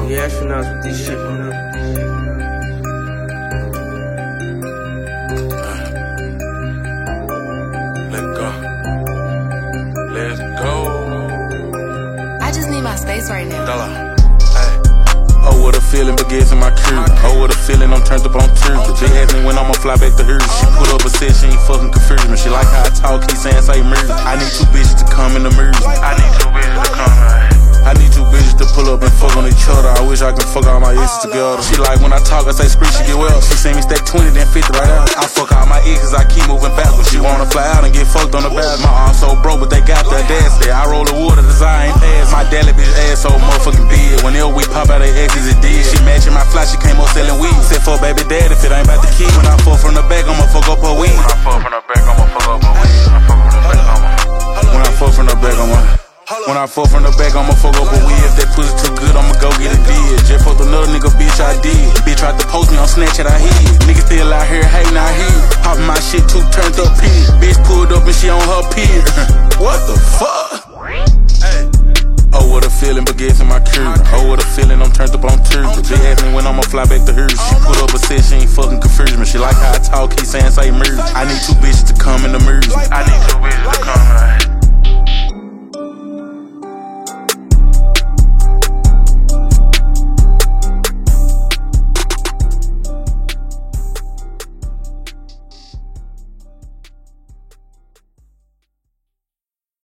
Yeah, astronauts with this shit, Let's go. I just need my space right now. Oh, what a feeling begins in my crib. Oh, what a feeling, I'm turned up on turbo. They asked me when I'ma fly back to her. She put up a set, she ain't fucking confused me. She like how I talk, keep saying say murder. I need 2 bitches to come in the merge. I need 2 bitches to come in. I need 2 bitches to pull up and fuck on each other. I wish I could fuck all my exes together. She like when I talk, I say spree, she get well. She see me stack 20, then 50 right out. I fuck all my exes, I keep moving backwards. She wanna fly out and get fucked on the back. My arm so broke, but they got that dance there. I roll the water, the I ain't pass. My daily bitch ass so motherfucking big. Whenever we pop out, they exes it did. She matching my fly, she came up selling weed. Said for baby dad if it ain't about the key. When I fuck from the back, I'ma fuck up her weed. When I fuck from the back, I'ma fuck up her weed. When I fuck from the back, When I fuck from the back, I'ma fuck up a weed. If that pussy too good, I'ma go get it did. Just fucked another nigga, bitch, I did. Bitch tried to post me on Snapchat, I hid. Niggas still out here hating, I hid. Poppin' my shit, 2 turned up pig. Bitch pulled up and she on her pig. What the fuck? Oh, what a feeling begins in my crib. Oh, what a feeling, I'm turned up on turbo. They asked me when I'ma fly back to her. She put up a set, she ain't fucking confused me. She like how I talk, keep saying say murder. I need 2 bitches to come in the merge.